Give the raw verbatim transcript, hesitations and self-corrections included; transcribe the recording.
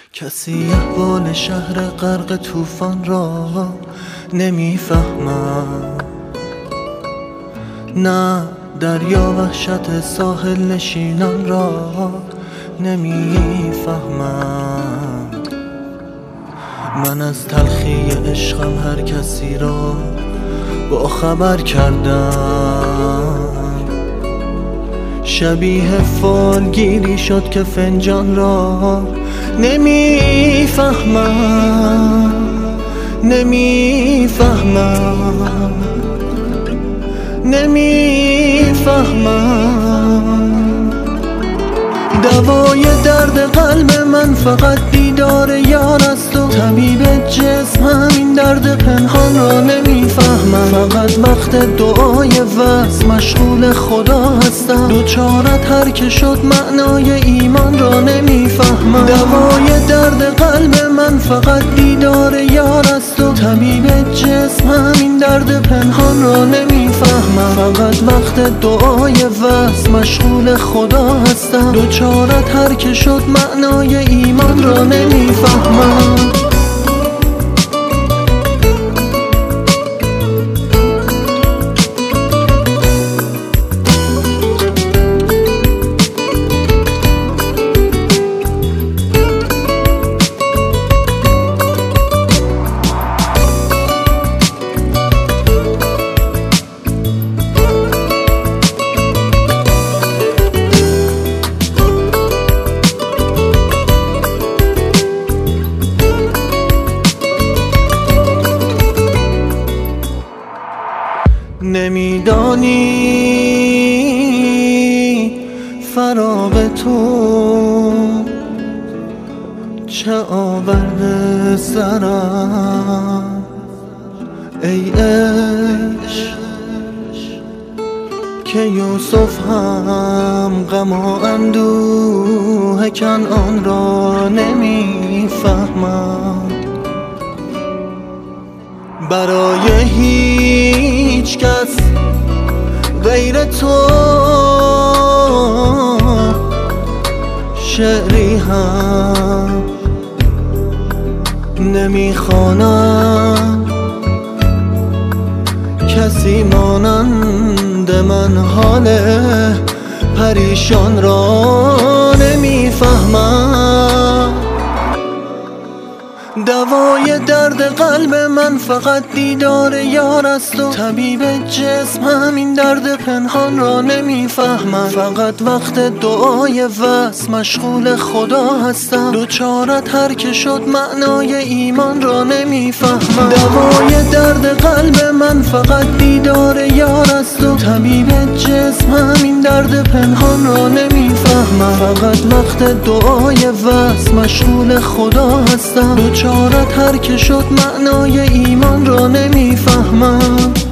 کسی احوال شهر غرق طوفان را نمیفهمد، نه دریا وحشت ساحل نشینان را نمیفهمد. من از تلخی عشقم هر کسی را با خبر کردم، شبیه فالگیری شد که فنجان را نمیفهمم نمیفهمم نمیفهمم. دوای درد قلب من فقط دیدار یار است و طبیب جسم همین درد پنهان را نمیفهمم. فقط وقت دعای وصل مشغول خدا هستم، دوچارت هر که شد معنای ایمان را نمیفهمم. دوای درد قلب من فقط دیدار یار است و طبیب جسم همین درد پنهان را نمیفهمم. فقط وقت دعای وصل مشغول خدا هستم، دوچارت هر که شد معنای ایمان را نمیفهمم. نمیدانی فراق تو چه آورده سرم، ای عشق که یوسف هم غم و اندوه کنعان را نمیفهمم. برای هیچ کس غیر تو شعری هم نمیخوانم، کسی مانند من حال پریشان را نمیفهمم. دوای درد قلب من فقط دیدار یار است و طبیب جسم همین درد پنهان را نمیفهمم. فقط وقت دعای وصل مشغول خدا هستم، دوچارت هر که شد معنای ایمان را نمیفهمم. دوای درد قلب من فقط دیدار یار است و طبیب جسم همین درد پنهان را نمیفهمم. فقط وقت دعای وصل مشغول خدا هستم، دوچارت هر که شد معنای ایمان را نمیفهمم.